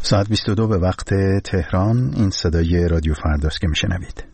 ساعت 22 به وقت تهران. این صدای رادیو فرداست که میشنوید.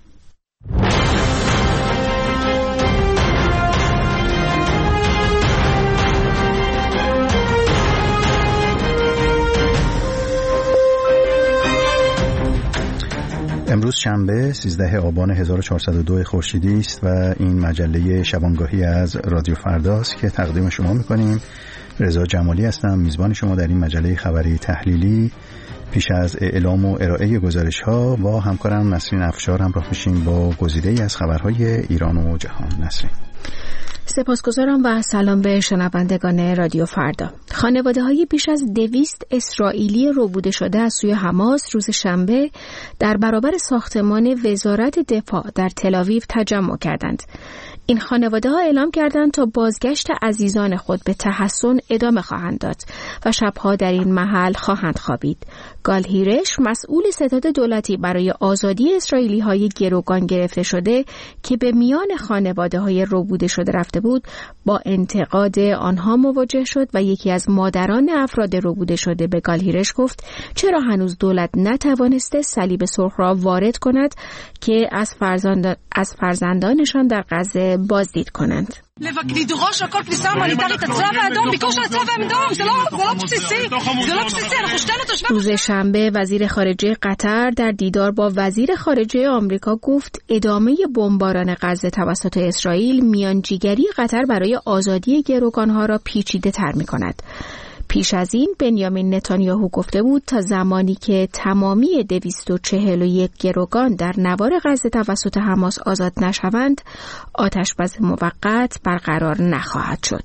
امروز شنبه 13 آبان 1402 خورشیدی است و این مجله شبانگاهی از رادیو فرداست که تقدیم شما می‌کنیم. رضا جمالی هستم، میزبان شما در این مجله خبری تحلیلی. پیش از اعلام و ارائه گزارش‌ها با همکارم نسرین افشار همراه میشیم با گزیده‌ای از خبرهای ایران و جهان. نسرین. سپاسگزارم و سلام به شنوندگان رادیو فردا. خانواده‌های بیش از 200 اسرائیلی ربوده شده از سوی حماس روز شنبه در برابر ساختمان وزارت دفاع در تل‌آویو تجمع کردند. این خانواده‌ها اعلام کردند تا بازگشت عزیزان خود به تحسن ادامه خواهند داد و شب‌ها در این محل خواهند خوابید. گال هیرش، مسئول ستاد دولتی برای آزادی اسرائیلی‌های گروگان گرفته شده که به میان خانواده‌های ربوده شده رفته بود، با انتقاد آنها مواجه شد و یکی از مادران افراد ربوده شده به گال هیرش گفت چرا هنوز دولت نتوانسته صلیب سرخ را وارد کند که از فرزندانشان در غزه بازدید کنند. روز شنبه وزیر خارجه قطر در دیدار با وزیر خارجه آمریکا گفت ادامه بمباران غزه توسط اسرائیل میانجیگری قطر برای آزادی گروگانها را پیچیده تر می کند. پیش از این بنیامین نتانیاهو گفته بود تا زمانی که تمامی 241 گروگان در نوار غزه توسط حماس آزاد نشوند، آتشبس موقت برقرار نخواهد شد.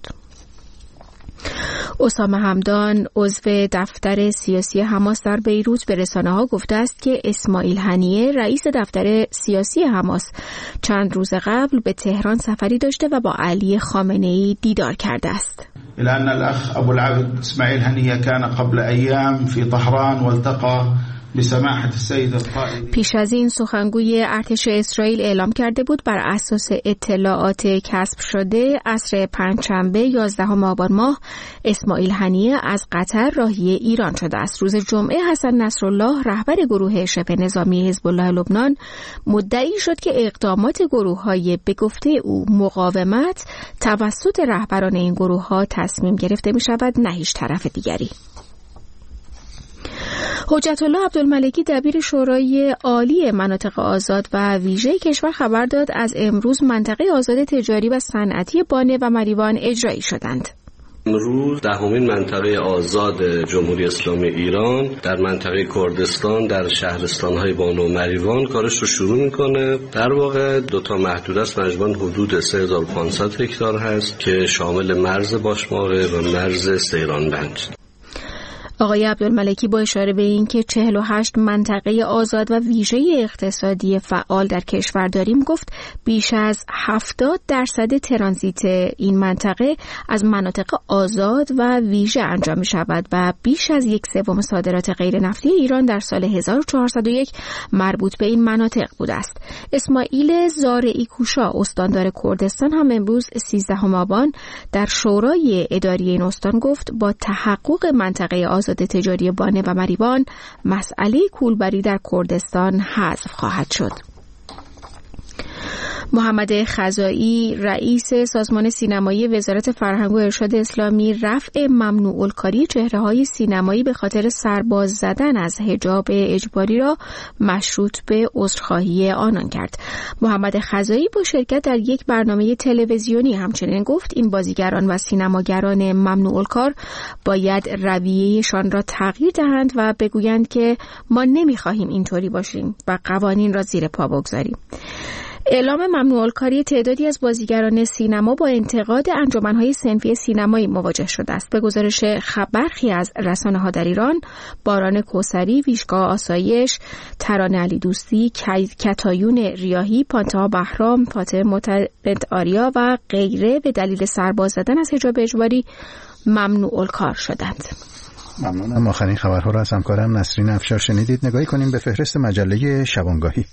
اسامه همدان، عضو دفتر سیاسی حماس در بیروت، به رسانه‌ها گفته است که اسماعیل هنیه، رئیس دفتر سیاسی حماس، چند روز قبل به تهران سفری داشته و با علی خامنه‌ای دیدار کرده است. لأن الأخ أبو العبد إسماعيل هنية كان قبل أيام في طهران والتقى بسماحة السيد القائد. پیش از این سخنگوی ارتش اسرائیل اعلام کرده بود بر اساس اطلاعات کسب شده عصر پنجشنبه 11 آبان ماه اسماعیل هنیه از قطر راهی ایران شده است. روز جمعه حسن نصرالله، رهبر گروه شبه نظامی حزب الله لبنان، مدعی شد که اقدامات گروه‌های به گفته او مقاومت توسط رهبران این گروه‌ها تصمیم گرفته می‌شود، نه هیچ طرف دیگری. حجت الله عبدالملکی، دبیر شورای عالی مناطق آزاد و ویژه کشور، خبر داد از امروز منطقه آزاد تجاری و صنعتی بانه و مریوان اجرایی شدند. امروز 10مین منطقه آزاد جمهوری اسلامی ایران در منطقه کردستان در شهرستان‌های بانو و مریوان کارش رو شروع میکنه. در واقع 2 محدوده است، مجموعاً حدود 3500 هکتار هست که شامل مرز باشماقه و مرز سیرانبند. آقای عبدالملکی با اشاره به این که 48 منطقه آزاد و ویژه اقتصادی فعال در کشور داریم، گفت بیش از 70% ترانزیت این منطقه از مناطق آزاد و ویژه انجام می شود و بیش از 1/3 صادرات غیر نفتی ایران در سال 1401 مربوط به این مناطق بوده است. اسماعیل زارعی کوشا، استاندار کردستان، هم امروز 13 آبان در شورای اداری این استان گفت با تحقق منطقه آزاد تجاری بانه و مریوان، مسئله کولبری در کردستان حذف خواهد شد. محمد خزائی، رئیس سازمان سینمایی وزارت فرهنگ و ارشاد اسلامی، رفع ممنوع الکاری چهره‌های سینمایی به خاطر سرباز زدن از حجاب اجباری را مشروط به عذرخواهی آنان کرد. محمد خزائی با شرکت در یک برنامه تلویزیونی همچنین گفت این بازیگران و سینماگران ممنوع الکار باید رویه‌شان را تغییر دهند و بگویند که ما نمی‌خواهیم اینطوری باشیم و قوانین را زیر پا بگذاریم. اعلام ممنوع الکاری تعدادی از بازیگران سینما با انتقاد انجمن‌های صنفی سینمایی مواجه شده است. به گزارش برخی از رسانه‌ها در ایران، باران کوثری، ویژگاه آسایش، ترانه علی دوستی، کتایون ریاحی، پانتها بهرام، فاطمه معتمد آریا و غیره به دلیل سرباز زدن از حجاب اجباری ممنوع الکار شدند. ممنونم. آخرین خبرها را از همکارم نسرین افشار شنیدید. نگاهی کنیم به فهرست مجله شبانگاهی.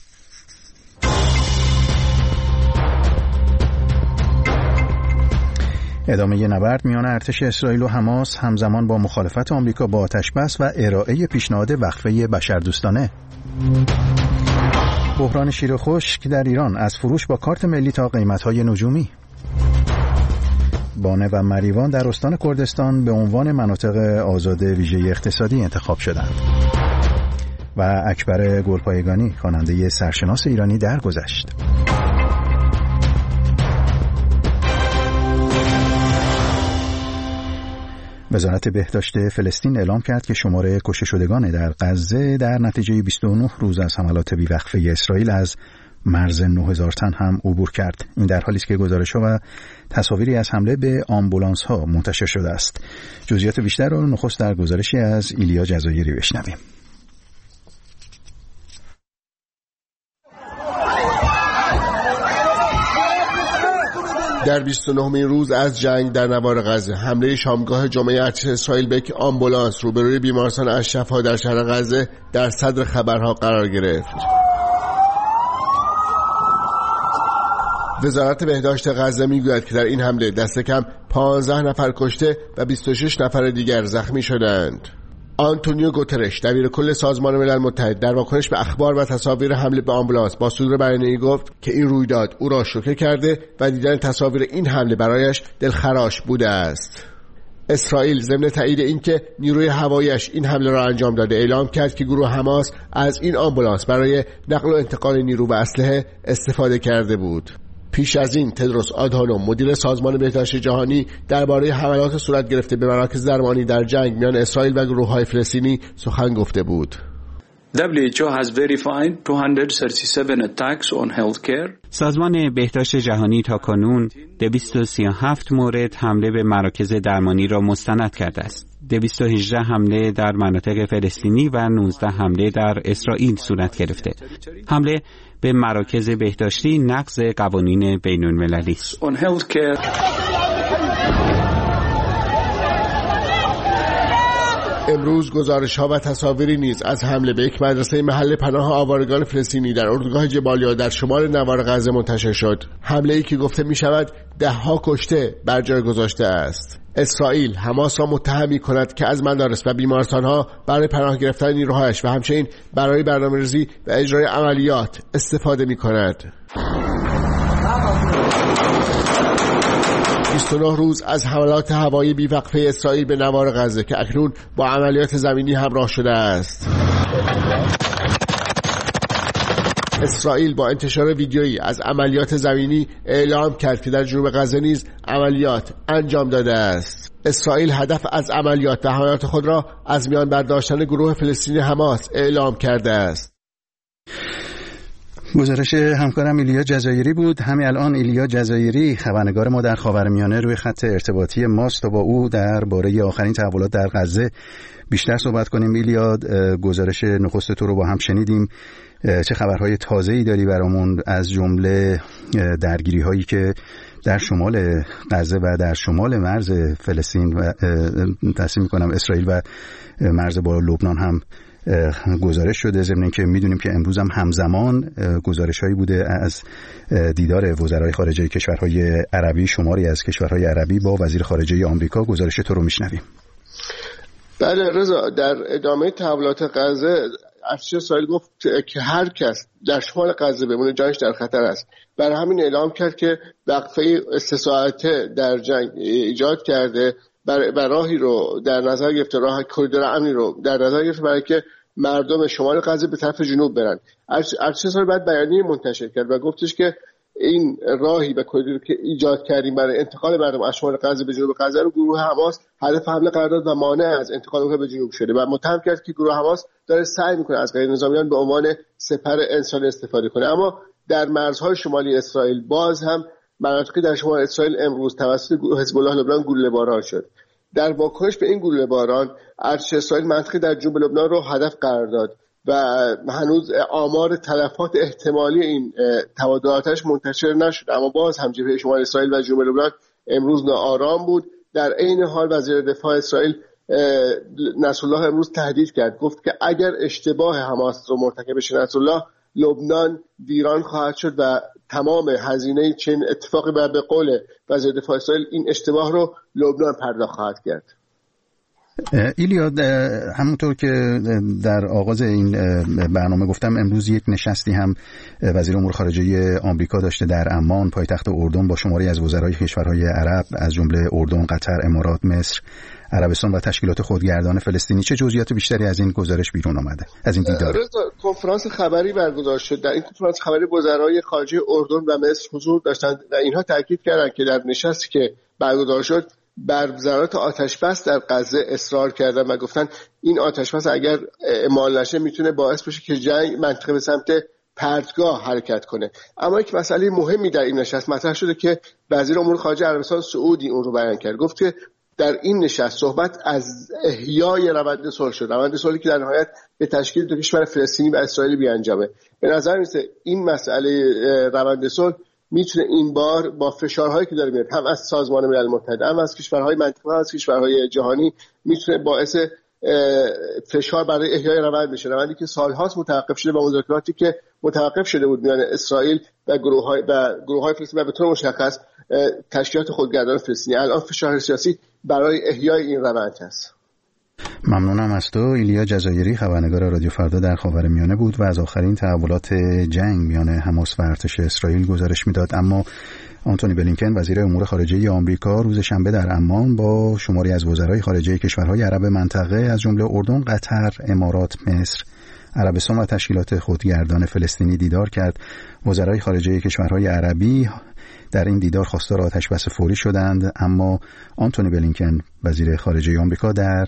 ادامه نبرد میان ارتش اسرائیل و حماس همزمان با مخالفت آمریکا با آتش‌بس و ارائه پیشنهاد وقفه بشردوستانه. بحران شیر خشک در ایران، از فروش با کارت ملی تا قیمت‌های نجومی. بانه و مریوان در استان کردستان به عنوان مناطق آزاد ویژه اقتصادی انتخاب شدند. و اکبر گلپایگانی، خواننده سرشناس ایرانی، درگذشت. وزارت بهداشت فلسطین اعلام کرد که شمار کشته شدگان در غزه در نتیجه 29 روز از حملات بی‌وقفه اسرائیل از مرز 9000 تن هم عبور کرد. این در حالی است که گزارش‌ها و تصاویری از حمله به آمبولانس‌ها منتشر شده است. جزئیات بیشتر را نخست در گزارشی از ایلیا جزایری بشنویم. در 29مین روز از جنگ در نوار غزه، حمله شامگاه جمعه ارتش اسرائیل به یک آمبولانس روبروی بیمارستان اشرف‌ها در شهر غزه در صدر خبرها قرار گرفت. وزارت بهداشت غزه میگوید که در این حمله دست کم 15 نفر کشته و 26 نفر دیگر زخمی شدند. آنتونیو گوترش، دبیر کل سازمان ملل متحد، در واکنش به اخبار و تصاویر حمله به آمبولانس با صدور بیانیه‌ای گفت که این رویداد او را شوکه کرده و دیدن تصاویر این حمله برایش دلخراش بوده است. اسرائیل ضمن تایید اینکه نیروی هواییش این حمله را انجام داده، اعلام کرد که گروه حماس از این آمبولانس برای نقل و انتقال نیرو و اسلحه استفاده کرده بود. پیش از این تدروس آدهانوم، مدیر سازمان بهداشت جهانی، درباره حملات صورت گرفته به مراکز درمانی در جنگ میان اسرائیل و گروه‌های فلسطینی سخن گفته بود. WHO has verified 237 attacks on healthcare. سازمان بهداشت جهانی تاکنون 237 مورد حمله به مراکز درمانی را مستند کرده است. 218 حمله در مناطق فلسطینی و 19 حمله در اسرائیل صورت گرفته. حمله به مراکز بهداشتی نقض قوانین بین‌المللی است. امروز گزارش‌ها و تصاویری نیز از حمله به یک مدرسه محل پناه آوارگان فلسطینی در اردوگاه جبالیا در شمال نوار غزه منتشر شد. حمله‌ای که گفته می‌شود ده‌ها کشته بر جای گذاشته است. اسرائیل حماس را متهم می‌کند که از مدارس و بیمارستان‌ها برای پناه گرفتن نیروهایش و همچنین برای برنامه‌ریزی و اجرای عملیات استفاده می‌کند. 29 روز از حملات هوایی بی‌وقفه اسرائیل به نوار غزه که اکنون با عملیات زمینی همراه شده است. اسرائیل با انتشار ویدیویی از عملیات زمینی اعلام کرد که در جنوب غزه نیز عملیات انجام داده است. اسرائیل هدف از عملیات و حملات خود را از میان برداشتن گروه فلسطینی حماس اعلام کرده است. گزارش همکارم ایلیا جزایری بود. همین الان ایلیا جزایری، خبرنگار ما در خاورمیانه، روی خط ارتباطی ماست تا با او درباره آخرین تحولات در غزه بیشتر صحبت کنیم. ایلیا، گزارش نخست تو رو با هم شنیدیم. چه خبرهای تازه‌ای داری برامون از جمله درگیری هایی که در شمال غزه و در شمال مرز فلسطین و تصمیم می‌کنم اسرائیل و مرز با لبنان هم گزارش شده، ضمن اینکه میدونیم که امروز هم همزمان گزارش‌هایی بوده از دیدار وزرای خارجه کشورهای عربی، شماری از کشورهای عربی با وزیر خارجه آمریکا. گزارش تو رو میشنویم. بله رضا، در ادامه تحولات غزه ارتش اسرائیل گفت که هر کس در شمال غزه بمونه جانش در خطر است. برای همین اعلام کرد که وقفه 3 ساعته در جنگ ایجاد کرده و راهی رو در نظر گرفته، راه کریدور امنی رو در نظر گرفته برای که مردم شمال غزه به طرف جنوب برن. ارتش اسرائیل بعد بیانیه منتشر کرد و گفتش که این راهی و کریدوری که ایجاد کردیم برای انتقال مردم از شمال غزه به جنوب غزه رو گروه حماس هدف حمله قرار داد و مانع از انتقال اونها به جنوب شده و متهم کرد که گروه حماس داره سعی میکنه از غیر نظامیان به عنوان سپر انسانی استفاده کنه. اما در مرزهای شمالی اسرائیل باز هم مناطقی در شمال اسرائیل امروز توسط حزب الله لبنان گلوله‌باران شد. در واکنش به این گلوله‌باران ارتش اسرائیل منطقه در جنوب لبنان رو هدف قرار داد و هنوز آمار تلفات احتمالی این تبادلاتش منتشر نشد، اما باز هم جبهه شمال اسرائیل و جنوب لبنان امروز ناآرام بود. در عین حال وزیر دفاع اسرائیل نصرالله امروز تهدید کرد، گفت که اگر اشتباه حماس رو مرتکب بشه نصرالله لبنان ویران خواهد شد و تمام هزینه چنین اتفاقی به قول وزیر دفاع اسرائیل این اشتباه رو لبنان پرداخت خواهد کرد. ایلیا، همونطور که در آغاز این برنامه گفتم، امروز یک نشستی هم وزیر امور خارجه آمریکا داشته در عمان پایتخت اردن با شماری از وزرای کشورهای عرب از جمله اردن، قطر، امارات، مصر، عربستان و تشکیلات خودگردان فلسطینی. چه جزئیات بیشتری از این گزارش بیرون آمده، از این دیدار؟ کنفرانس خبری برگزار شد. در این کنفرانس خبری وزرای خارجه اردن و مصر حضور داشتند و اینها تاکید کردند که در نشستی که برگزار شد بر ضرورت آتش‌بس در غزه اصرار کردن و گفتن این آتش‌بس اگر اعمال نشه میتونه باعث بشه که جنگ منطقه به سمت پرتگاه حرکت کنه. اما یک مسئله مهمی در این نشست مطرح شده که وزیر امور خارجه عربستان سعودی اون رو بیان کرد. گفت که در این نشست صحبت از احیای روند صلح شد، روند صلحی که در نهایت به تشکیل دو کشور فلسطینی و اسرائیلی بیانجامه. به نظر میاد این مسئله روند صلح میتونه این بار با فشارهایی که داره میاد هم از سازمان ملل متحد، هم از کشورهای منطقه، هم از کشورهای جهانی، میتونه باعث فشار برای احیای روند بشه، روندی که سالهاست متوقف شده و مذاکراتی که متوقف شده بود میان اسرائیل و گروه‌های فلسطینی و به طور مشخص تشکیلات خودگردان فلسطینی. الان فشار سیاسی برای احیای این روند هست. ممنونم از تو. ایلیا جزایری، خبرنگار رادیو فردا در خاورمیانه بود و از آخرین تحولات جنگ میان حماس و ارتش اسرائیل گزارش میداد. اما آنتونی بلینکن وزیر امور خارجه آمریکا روز شنبه در عمان با شماری از وزرای خارجه کشورهای عرب منطقه از جمله اردن، قطر، امارات، مصر، عربستان و تشکیلات خودگردان فلسطینی دیدار کرد. وزرای خارجه کشورهای عربی در این دیدار خواستار آتش‌بس فوری شدند، اما آنتونی بلینکن وزیر خارجه آمریکا در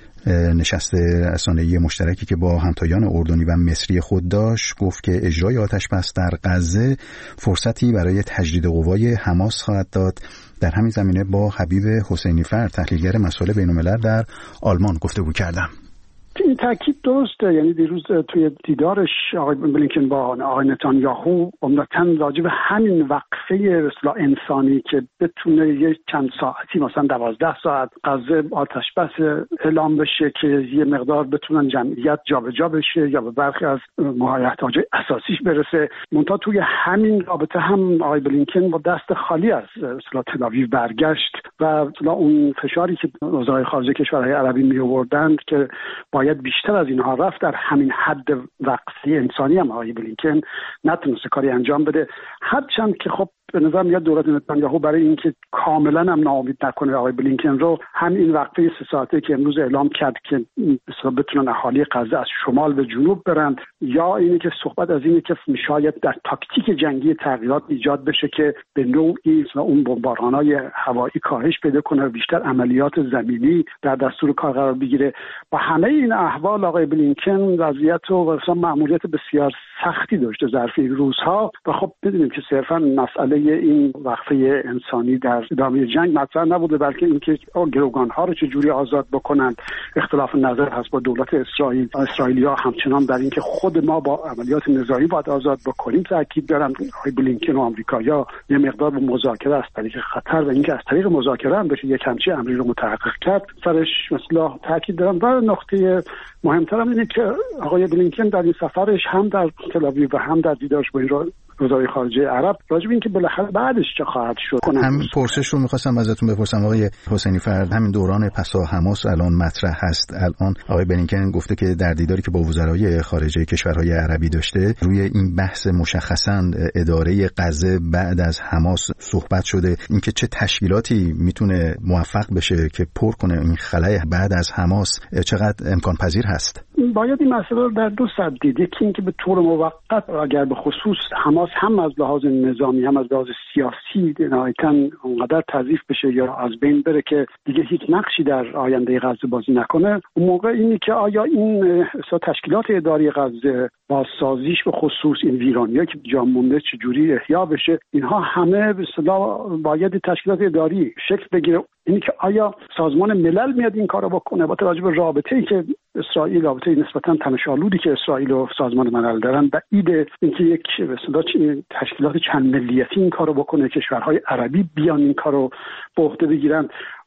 نشست رسانه‌ای مشترکی که با همتایان اردنی و مصری خود داشت گفت که اجرای آتش‌بس در غزه فرصتی برای تجدید قوای حماس خواهد داد. در همین زمینه با حبیب حسینی فرد، تحلیلگر مسائل بین‌الملل در آلمان گفتگو کردم. این تاکید درسته، یعنی دیروز توی دیدارش آقای بلینکن با آقای نتانیاهو عمدتاً راجع به همین وقفه اصلاح انسانی که بتونه یه چند ساعتی مثلا 12 ساعت غزه آتش بس اعلام بشه که یه مقدار بتونن جمعیت جابجا بشه یا به برخی از احتیاج اساسیش برسه. منتها توی همین رابطه هم آقای بلینکن با دست خالی از اصلاح تل‌آویو برگشت و اصلاح اون فشاری که وزرای خارجه کشورهای عربی می آوردند که باید بیشتر از اینها رفت، در همین حد وقفه انسانی هم آقای بلینکن نتونسته کاری انجام بده. هرچند که خب به نظر میاد دولت نتانیاهو برای اینکه کاملا هم ناامید نکنه آقای بلینکن رو، هم این وقفه 3 ساعته که امروز اعلام کرد که بتونن اهالی غزه از شمال به جنوب برند، یا اینی که صحبت از اینه که شاید در تاکتیک جنگی تغییرات ایجاد بشه که به نوعی اون بمباران‌های هوایی کاهش پیدا کنه و بیشتر عملیات زمینی در دستور کار قرار بگیره. با همه این احوال آقای بلینکن وضعیت و مأموریت بسیار سختی داشته ظرف روزها و خب بدونیم که صرفا مسئله این وقفه انسانی در ادامه جنگ مطرح نبوده، بلکه اینکه گروگان‌ها رو چجوری آزاد بکنند. اختلاف نظر هست با دولت اسرائیل. اسرائیلی‌ها همچنان در اینکه خود ما با عملیات نظامی باید آزاد بکنیم تاکید دارن. آقای بلینکن و آمریکایی‌ها یه مقدار به مذاکره از طریق خطر و اینکه از طریق مذاکره هم بشه یک همچین امری رو متحقق کرد سرش مثلا تاکید دارن. و نقطه مهمتر هم اینه که آقای بلینکن در این سفرش هم در تل‌آویو و هم در دیدارش با این وزرای خارجه عرب راجع به اینکه بالاخره بعدش چه خواهد شد هم پرسش رو می‌خواستم ازتون بپرسم آقای حسینی فرد. همین دوران پسا حماس الان مطرح هست. الان آقای بلینکن گفته که در دیداری که با وزرای خارجه کشورهای عربی داشته روی این بحث مشخصاً اداره غزه بعد از حماس صحبت شده، اینکه چه تشکیلاتی میتونه موفق بشه که پر کنه این خلأ بعد از حماس، چقدر امکان پذیر هست؟ باید این مسئله رو در 2 سطح دید. یکی اینکه به طور موقت اگر به خصوص حماس هم از لحاظ نظامی هم از لحاظ سیاسی نهایتاً اونقدر تضعیف بشه یا از بین بره که دیگه هیچ نقشی در آینده غزه بازی نکنه، اون موقع اینی که آیا این تشکیلات اداری غزه بازسازیش به خصوص این ویرانی‌ها که جا مونده چجوری احیا بشه، اینها همه به اصطلاح باید تشکیلات اداری شکل بگیره. اینی که آیا سازمان ملل میاد این کارو بکنه با توجه به رابطه‌ای که اسرائیل، رابطه نسبتاً تنش‌آلودی که اسرائیل و سازمان ملل دارن، بعید اینکه یک به اصطلاح تشکیلات چند ملیتی این کارو بکنه، کشورهای عربی بیان این کارو به عهده بگیرن.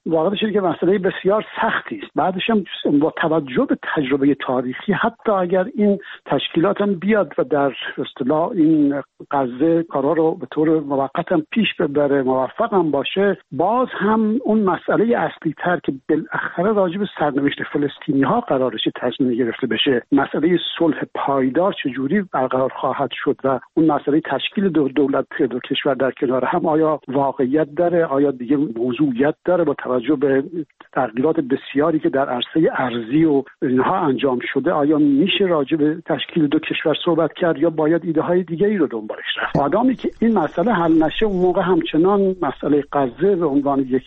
واقعا شده که مسئله بسیار سختی است. بعدش هم با توجه به تجربه تاریخی حتی اگر این تشکیلات هم بیاد و در اصطلاح این غزه کارا رو به طور موقت هم پیش ببره، موفق هم باشه، باز هم اون مسئله اصلی تر که بالاخره راجع به سرنوشت فلسطینی ها قرارش تصمیم گرفته بشه، مسئله صلح پایدار چجوری برقرار خواهد شد و اون مسئله تشکیل دو دولت دو کشور در کنار هم آیا واقعیت داره، آیا دیگه موضوعیت داره با توجه به تغییرات بسیاری که در عرصه ارضی و اینها انجام شده، آیا میشه راجع به تشکیل دو کشور صحبت کرد یا باید ایده های دیگری رو دنبالش رفت؟ آدمی که این مسئله حل نشه اون موقع همچنان مسئله غزه به عنوان یک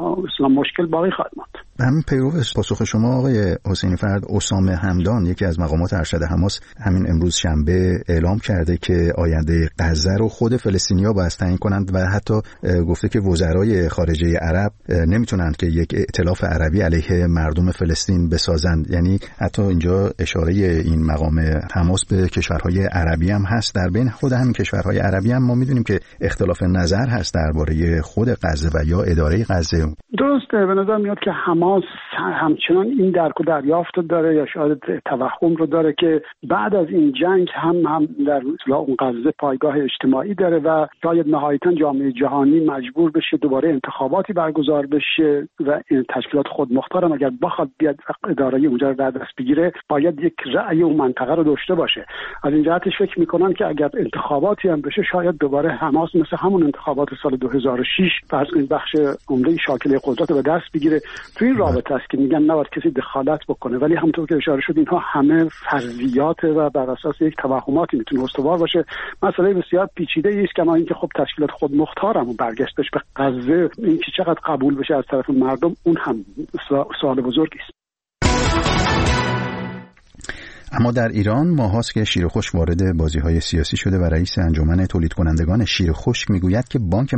مشکل باقی خواهد ماند. همین پیرو پاسخ شما آقای حسینی فرد، اسامه همدان یکی از مقامات ارشد حماس همین امروز شنبه اعلام کرده که آینده غزه رو خود فلسطینی‌ها باید تعیین کنند و حتی گفته که وزرای خارجه عرب نمیتونند که یک ائتلاف عربی علیه مردم فلسطین بسازند. یعنی حتی اینجا اشاره این مقام حماس به کشورهای عربی هم هست. در بین خود همین کشورهای عربی هم ما میدونیم که اختلاف نظر هست درباره خود غزه و یا اداره غزه. درسته، به نظر میاد که حماس همچنان این درک و دریافت داره یا شاید توهم رو داره که بعد از این جنگ هم در اون غزه پایگاه اجتماعی داره و شاید نهایتاً جامعه جهانی مجبور بشه دوباره انتخاباتی برگزار بشه و این تشکیلات خودمختار هم اگر بخواد بیاد اداره اونجا رو در دست بگیره باید یک رأی اون منطقه رو داشته باشه. از این جهتش فکر میکنن که اگر انتخاباتی هم بشه شاید دوباره حماس مثل همون انتخابات سال 2006 فرض کنید بخش عمده شاکله قدرت رو به دست بگیره. تو این رابطه است که میگن نباید کسی دخالت بکنه، ولی همونطور که اشاره شد اینها همه فرضیات و بر اساس یک توهماتی میتونه استوار باشه. مسئله بسیار پیچیده است کما اینکه خب تشکیلات خودمختار هم برگشتش به غزه اینکه چقدر قبول بشه از طرف مردم اون هم سوال بزرگی است. اما در ایران ماهاست که شیر خشک وارد بازی‌های سیاسی شده و رئیس انجمن تولید کنندگان شیر خشک میگوید که بانک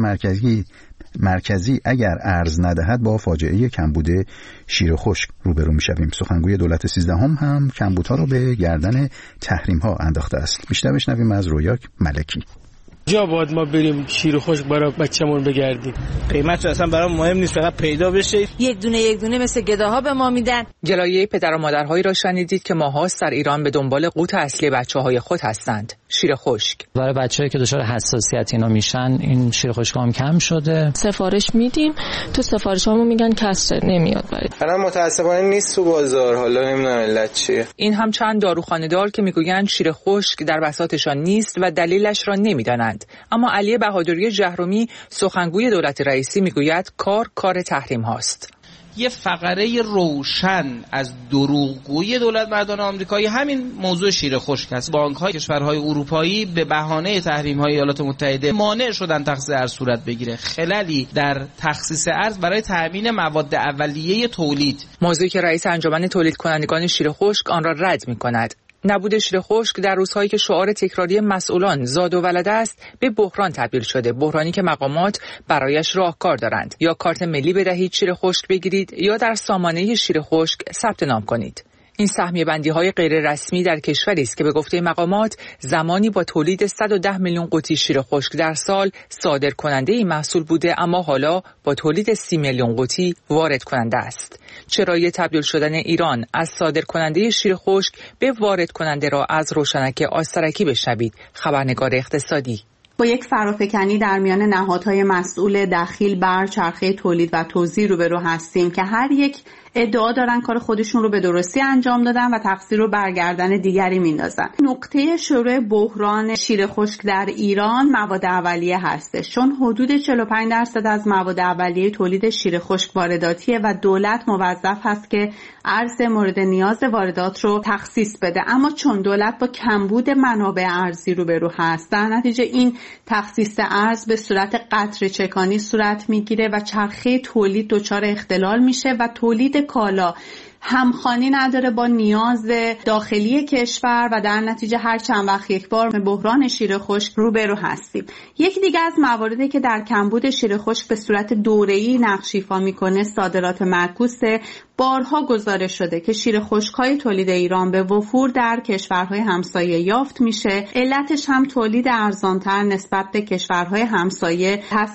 مرکزی اگر ارز ندهد با فاجعه کمبود شیر خشک روبرو میشویم. سخنگوی دولت 13 هم کمبودها را به گردن تحریم‌ها انداخته است. بیشتر بشنویم از رویاک ملکی. جا باید ما بریم شیر خشک برای بچه‌مون بگردیم. قیمت اصلا برام مهم نیست، فقط پیدا بشه. یک دونه مثل گداها به ما میدن. گلایه پدر و مادرهایی را شنیدید که ماهاست در ایران به دنبال قوت اصلی بچه‌های خود هستند، شیر خشک. برای بچه‌هایی که دچار حساسیت اینا میشن این شیر خشک هم کم شده. سفارش میدیم، تو سفارشامون میگن کسر نمیاد برای. متأسفانه نیست تو بازار، حالا نمیدونم علت چیه. این هم چند داروخانه‌دار که میگویند شیر خشک در بساطشان نیست و دلیلش را نمیدانند. اما علی بهادری جهرومی سخنگوی دولت رئیسی میگوید کار تحریم هاست. یه فقره روشن از دروغگویی دولت مردان آمریکایی همین موضوع شیر خشک است. بانک‌های کشورهای اروپایی به بهانه تحریم‌های ایالات متحده مانع شدن تخصیص ارز صورت بگیره. خللی در تخصیص ارز برای تامین مواد اولیه تولید، موضوعی که رئیس انجمن تولید کنندگان شیر خشک آن را رد می‌کند. نبود شیر خشک در روزهایی که شعار تکراری مسئولان زاد و ولد است به بحران تبدیل شده، بحرانی که مقامات برایش راهکار دارند. یا کارت ملی بدهید شیر خشک بگیرید یا در سامانه شیر خشک ثبت نام کنید. این سهمیه بندی های غیر رسمی در کشوری است که به گفته مقامات زمانی با تولید 110 میلیون قوطی شیر خشک در سال صادر کننده این محصول بوده، اما حالا با تولید 30 میلیون قوطی وارد کننده است. چرایی تبدیل شدن ایران از صادر کننده شیر خشک به وارد کننده را از روشنک آسترکی بشنوید. خبرنگار اقتصادی. با یک فرافکنی در میان نهادهای مسئول دخیل بر چرخه تولید و توزیع روبرو هستیم که هر یک ادعا دارن کار خودشون رو به درستی انجام دادن و تقصیر رو برگردن دیگری میندازن. نقطه شروع بحران شیر خشک در ایران مواد اولیه هستش، چون حدود 45% از مواد اولیه تولید شیر خشک وارداتیه و دولت موظف هست که ارز مورد نیاز واردات رو تخصیص بده. اما چون دولت با کمبود منابع ارزی روبرو هست، در نتیجه این تخصیص ارز به صورت قطره چکانی صورت میگیره و چرخه تولید دچار اختلال میشه و تولید کالا همخوانی نداره با نیاز داخلی کشور و در نتیجه هر چند وقت یک بار به بحران شیر خشک روبرو هستیم. یکی دیگه از مواردی که در کمبود شیر خشک به صورت دوره‌ای نقش ایفا میکنه صادرات معکوسه. بارها گزارش شده که شیر خشک‌های تولید ایران به وفور در کشورهای همسایه یافت میشه. علتش هم تولید ارزان‌تر نسبت به کشورهای همسایه هستش.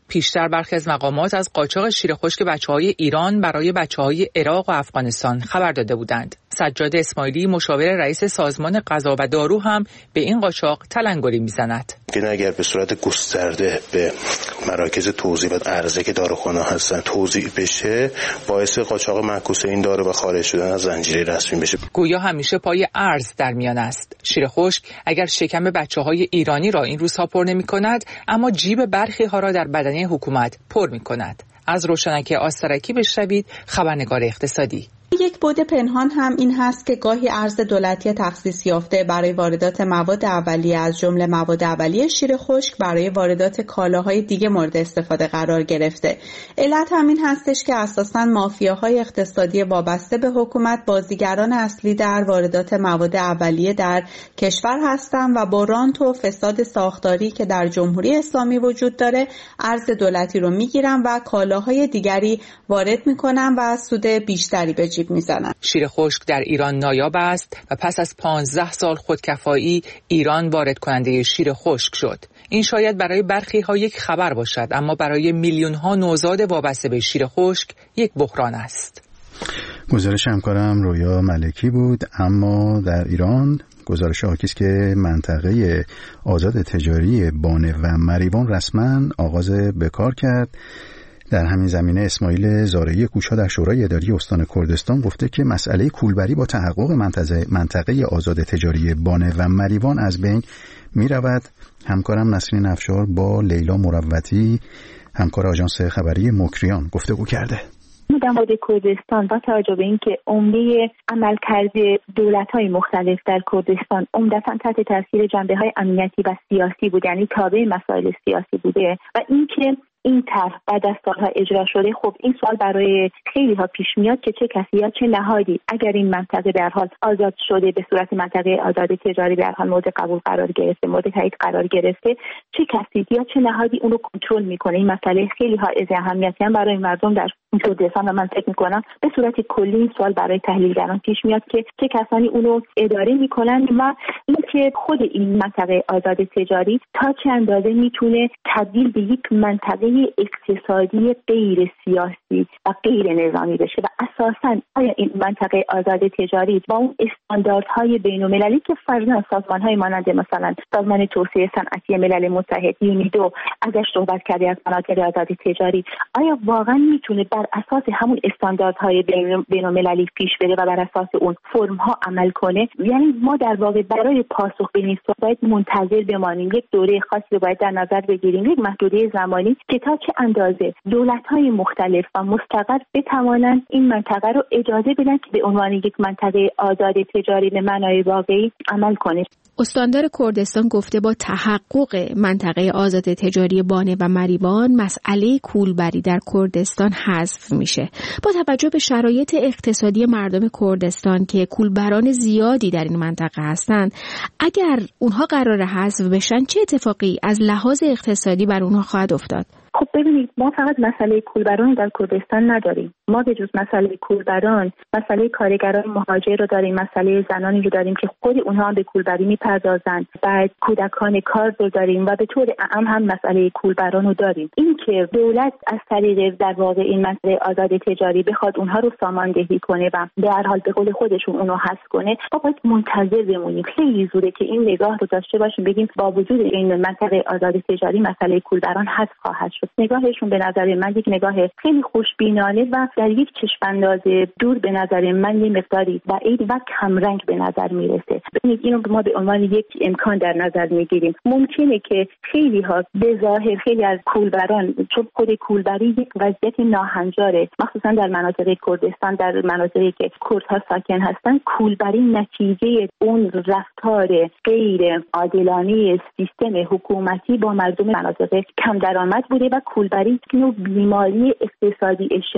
پیشتر برخی از مقامات از قاچاق شیر خشک بچه‌های ایران برای بچه‌های عراق و افغانستان خبر داده بودند. سجاد اسماعیلی مشاور رئیس سازمان غذا و دارو هم به این قاچاق تلنگری میزند. که اگر به صورت گسترده به مراکز توزیع و عرضه که داروخانه هستن توزیع بشه، باعث قاچاق معکوس این دارو و خارج شدن از زنجیره رسمی بشه. گویا همیشه پای ارز در میان است. شیر خشک اگر شکم بچه‌های ایرانی را این روزها پر نمی‌کند، اما جیب برخی ها را در بدنه حکومت پر می‌کند. از روشنک آسترکی بشنوید خبرنگار اقتصادی. یک بعد پنهان هم این هست که گاهی ارز دولتی تخصیص یافته برای واردات مواد اولیه از جمله مواد اولیه شیر خشک برای واردات کالاهای دیگه مورد استفاده قرار گرفته. علت همین هستش که اساساً مافیاهای اقتصادی وابسته به حکومت بازیگران اصلی در واردات مواد اولیه در کشور هستند و با رانت و فساد ساختاری که در جمهوری اسلامی وجود داره ارز دولتی رو میگیرن و کالاهای دیگری وارد میکنن و سود بیشتری به جیب میزنن. شیر خشک در ایران نایاب است و پس از 15 سال خودکفایی ایران وارد کننده شیر خشک شد. این شاید برای برخی ها یک خبر باشد، اما برای میلیون ها نوزاد وابسته به شیر خشک یک بحران است. گزارش همکارم رویا ملکی بود. اما در ایران گزارش حاکی است که منطقه آزاد تجاری بانه و مریوان رسما آغاز به کار کرد. در همین زمینه اسماعیل زارعی کوچا در شورای اداری استان کردستان گفته که مسئله کولبری با تحقق منطقه آزاد تجاری بانه و مریوان از بین می رود. همکارم نسرین افشار با لیلا مروتی همکار آژانس خبری مکریان گفتگو کرده. در مورد کردستان با توجه به اینکه عمده عملکرد دولت‌های مختلف در کردستان عمدتاً تحت تاثیر جنبه‌های امنیتی و سیاسی بود، یعنی تابع مسائل سیاسی بوده و اینکه این طرح بعد از سالها اجرا شده، خب این سوال برای خیلی ها پیش میاد که چه کسی یا چه نهادی اگر این منطقه در حال آزاد شده به صورت منطقه آزاد تجاری در حال مورد قبول قرار گرفته، مورد تایید قرار گرفته، چه کسی یا چه نهادی اون رو کنترل میکنه. این مسئله خیلی ها از اهمیتی هم برای مردم در کردستان و من فکر میکنم به صورت کلی این سوال برای تحلیلگران پیش میاد که چه کسانی اون رو اداره میکنن و اینکه خود این منطقه آزاد تجاری تا چه اندازه میتونه تبدیل به یک منطقه اقتصادی غیر سیاسی و غیر نظامی بشه و اساساً آیا این منطقه آزاد تجاری با اون استانداردهای بین‌المللی که فرضاً سازمان‌های مانند مثلا سازمان توسعه صنعتی ملل متحد یونیدو ازش صحبت کرده از مناطق آزاد تجاری، آیا واقعاً میتونه بر اساس همون استانداردهای بین‌المللی پیش بره و بر اساس اون فرم‌ها عمل کنه؟ یعنی ما در واقع برای پاسخ به این سوال باید منتظر بمانیم، یک دوره خاصی رو باید در نظر بگیریم، یک محدوده زمانی که تا چه اندازه دولت‌های مختلف و مستقر بتوانند این منطقه رو اجازه بدن که به عنوان یک منطقه آزاد تجاری به معنای واقعی عمل کنه. استاندار کردستان گفته با تحقق منطقه آزاد تجاری بانه و مریوان مسئله کولبری در کردستان حذف میشه. با توجه به شرایط اقتصادی مردم کردستان که کولبران زیادی در این منطقه هستند، اگر اونها قرار حذف بشن چه اتفاقی از لحاظ اقتصادی بر اونها خواهد افتاد؟ خب ببینید، ما فقط مسئله کولبران در کردستان نداریم. ما به جز مسئله کولبران مسئله کارگران مهاجر رو داریم، مسئله زنانی رو داریم که خود اونها هم به کولبری میپردازند، بعد کودکان کار رو داریم و به طور عام هم مسئله کولبران رو داریم. این که دولت از طریق در واقع این مسئله آزاد تجاری بخواد اونها رو ساماندهی کنه و به هر حال به قول خودشون اونو حذف کنه، ما باید منتظر بمونیم. خیلی زوده که این نگاه رو داشته باشیم بگیم با وجود این منطقه آزاد تجاری مسئله کولبران حذف خواهد شد. نگاهشون به نظر من یک نگاه خیلی خوشبینانه و در یک چشم‌انداز دور به نظر من یه مقداری بعید و کمرنگ به نظر میرسه. ببینید اینو ما به عنوان یک امکان در نظر میگیریم. ممکنه که خیلی ها به ظاهر خیلی از کولبران، چون خود کولبری یک وضعیت ناهنجاره، مخصوصا در مناطق کردستان، در مناطقی که کردها ساکن هستن، کولبری نتیجه اون رفتار غیر عادلانه سیستم حکومتی با مردم مناطق کم درآمد بوده و کولبری یک نوع بیماری اقتصادی اجتماعی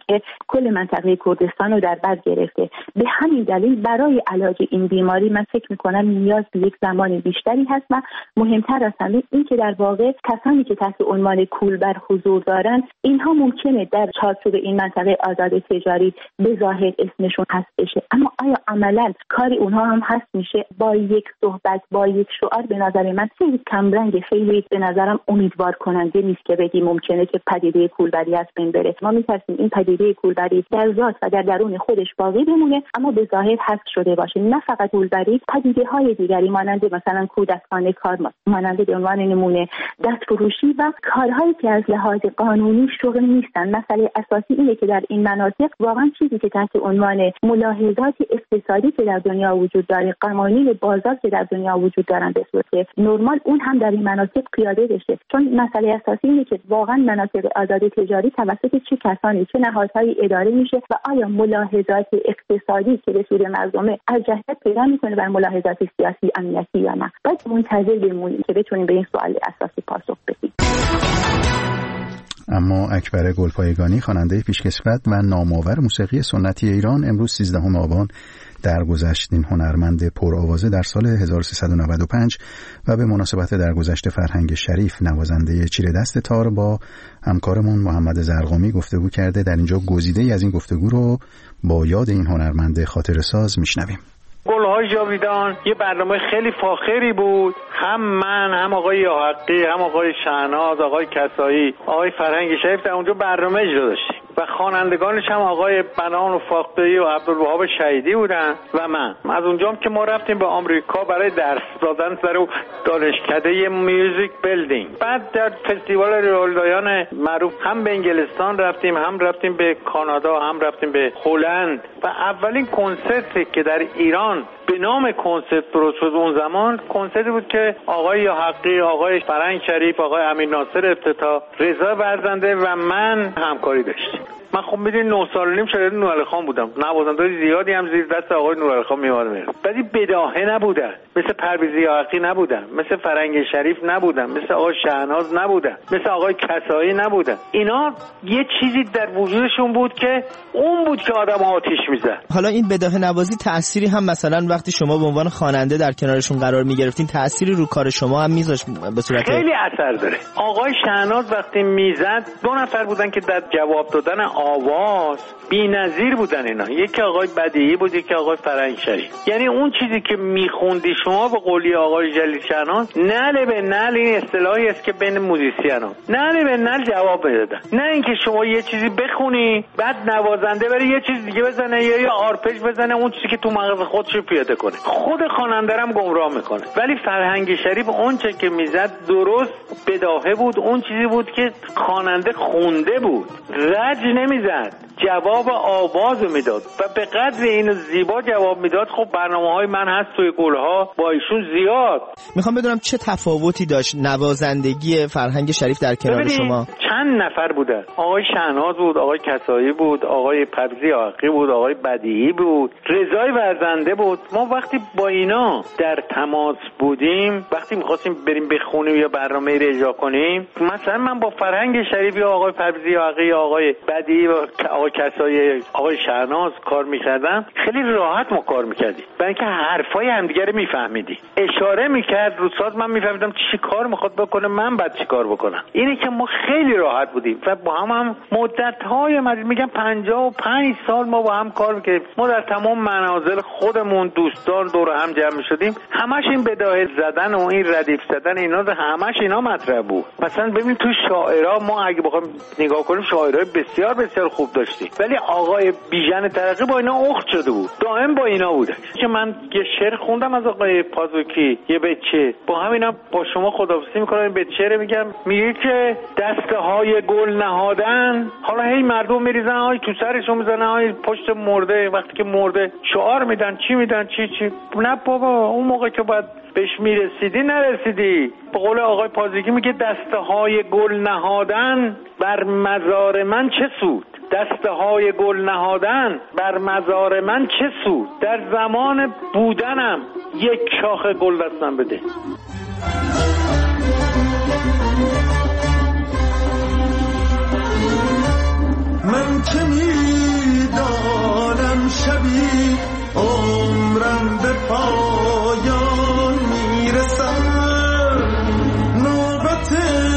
که کل منطقه کردستان رو در بر گرفته. به همین دلیل برای علاج این بیماری من فکر میکنم نیاز به یک زمان بیشتری هست و مهمتر از همه این که در واقع کسانی که تحت عنوان کولبر حضور دارن اینها ممکنه در چارچوب این منطقه آزاد تجاری به ظاهر اسمشون هست بشه، اما آیا عملا کار اونها هم هست میشه؟ با یک صحبت، با یک شعار به نظر من خیلی کمرنگ، خیلی به نظرم امیدوار کننده نیست که بگیم ممکنه که پدیده کولبری از بین بره. ما می‌ترسیم این پدیده کولبری در ذات و در درون خودش باقی بمونه اما به ظاهر حذف شده باشه. نه فقط کولبری، پدیده‌های دیگری مانند مثلا کودکان کار، مانند به عنوان نمونه دستفروشی و کارهایی که از لحاظ قانونی شغل نیستن. مسئله اساسی اینه که در این مناطق واقعا چیزی که تحت عنوان ملاحظات اقتصادی که در دنیا وجود داره، قوانین بازار که در دنیا وجود دارن به صورت نرمال، اون هم در این مناطق پیاده بشه. چون مسئله اساسی اینه که واقعا مناطق آزاد تجاری توسط چه کسانی، چه نهادهایی اداره میشه و آیا ملاحظات اقتصادی که به سود مردمه ارجحیت پیدا میکنه بر ملاحظات سیاسی امنیتی یا نه؟ باید منتظر بمونیم که بتونیم به این سوال اساسی پاسخ بدیم. اما اکبر گلپایگانی، خواننده پیشکسوت و نامآور موسیقی سنتی ایران، امروز 13 آبان درگذشت. این هنرمند پرآوازه در سال 1395 و به مناسبت درگذشت فرهنگ شریف نوازنده چیره دست تار با همکارمون محمد زرقامی گفتگو کرده. در اینجا گزیده‌ای از این گفتگو رو با یاد این هنرمند خاطره‌ساز میشنویم. گل‌های جاویدان یه برنامه خیلی فاخری بود. هم من، هم آقای یاحقی، هم آقای شهناز، آقای کسایی، آقای فرهنگ شریف در اونجا برنامه اجرا داشتیم و خوانندگانش هم آقای بنان و فاخری و عبدالوهاب شهیدی بودن و من. از اونجا که ما رفتیم به آمریکا برای درس دادن در دانشکده میوزیک بیلدینگ. بعد در فستیوال رئالدایان معروف هم به انگلستان رفتیم، هم رفتیم به کانادا، هم رفتیم به هلند و اولین کنسرتی که در ایران به نام کنسرت درست شد اون زمان کنسرتی بود که آقای یاحقی، آقای فرهنگ شریف، آقای امیر ناصر افتتاح، رضا برزنده و من همکاری داشتیم. من خب میدونی 9 سال و نیم شاگرد نورعلی خان بودم. نوازنده‌های زیادی هم زیر دست آقای نورعلی خان میومدن. ولی بداهه نبودن. مثل پرویز یاحقی نبودن، مثل فرهنگ شریف نبودن، مثل آقای شهناز نبودن، مثل آقای کسایی نبودن. اینا یه چیزی در وجودشون بود که اون بود که آدم آتیش میزد. حالا این بداهه نوازی تأثیری هم مثلا وقتی شما به عنوان خواننده در کنارشون قرار میگرفتین تأثیری رو کار شما هم میذاشت به صورت خیلی اثر داره. آقای شهناز وقتی میزد 2 نفر بودن که در جواب دادن آواز بی‌نظیر بودن اینا. یکی آقای بدیعی بود، یکی آقای فرهنگ شریف. یعنی اون چیزی که میخوندی شما به قولی آقای جلیل شهناز نعل به نعل، این اصطلاحی است که بین موزیسین‌ها نعل به نعل جواب میدادن. نه اینکه شما یه چیزی بخونی بعد نوازنده بره یه چیز دیگه بزنه یا یه آرپج بزنه اون چیزی که تو مغز خودش پیاده کنه، خود خواننده رو گمراه میکنه. ولی فرهنگ شریف اون چه که میزد درست بداهه بود، اون چیزی بود که خواننده خونده بود، رج نمیزد، جواب آواز میداد و به قدر اینو زیبا جواب میداد. خب برنامه‌های من هست توی گلها با ایشون زیاد. میخوام بدونم چه تفاوتی داشت نوازندگی فرهنگ شریف در کنار شما؟ چند نفر بودن. آقای شهناز بود، آقای کسایی بود، آقای پرویز یاحقی بود، آقای بدیعی بود، رضای ورزنده بود. ما وقتی با اینا در تماس بودیم، وقتی می‌خواستیم بریم بخونیم یا برنامه‌ای رو اجرا کنیم، مثلا من با فرهنگ شریف یا آقای پرویز یاحقی یا آقای بدیعی و آقای کسایی، آقای شهناز کار می‌کردم، خیلی راحت ما کار می‌کردیم. برای اینکه حرفای همدیگه رو می‌فهمیدیم. اشاره می‌کرد رو ساز، من می‌فهمیدم چی کار می‌خواد بکنه، من بعد چی کار بکنم. اینه که ما خیلی راحت بودیم و با هم مدت‌های میگم 55 سال ما با هم کار می‌کردیم. ما در تمام منازل خودمون دوستان دور هم جمع می‌شدیم، همش این بداهه زدن و این ردیف زدن اینا همش اینا مطرح بود. مثلا ببین تو شاعرها ما اگه بخوایم نگاه کنیم شاعرای بسیار بسیار خوب داشتیم، ولی آقای بیژن ترقی با اینا اخت شده بود، دائم با اینا بوده. که من یه شعر خوندم از آقای پازوکی، یه بیتچه، با همینا با شما خداحافظی می‌کنم. این بیتچه میگم، میگه که دسته‌های گل نهادن، حالا هی مردم میریزن های تو سرشون میزنن های پشت مرده، وقتی که مرده شعار میدن چی میدن چی نه بابا، اون موقع که باید بهش میرسیدی نرسیدی. به قول آقای پازوکی میگه دسته‌های گل نهادن بر مزار من چه سود، دسته‌های گل نهادن بر مزار من چه سود، در زمان بودنم یک شاخ گل دستم بده. من که میدانم شبی عمرم به پایان میرسد، نوبت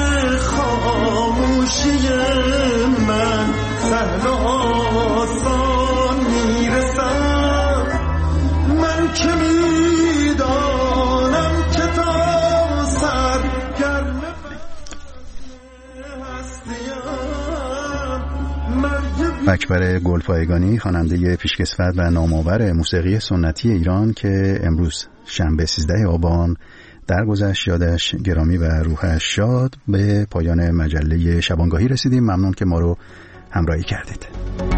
خاموشی من سهل و آسان میرسد. من که میدانم که تا سر گرم اکبر گلپایگانی، خواننده پیشکسوت و نامآور موسیقی سنتی ایران که امروز شنبه 13 آبان درگذشت، یادش گرامی و روحش شاد. به پایان مجله شبانگاهی رسیدیم. ممنون که ما رو همراهی کردید.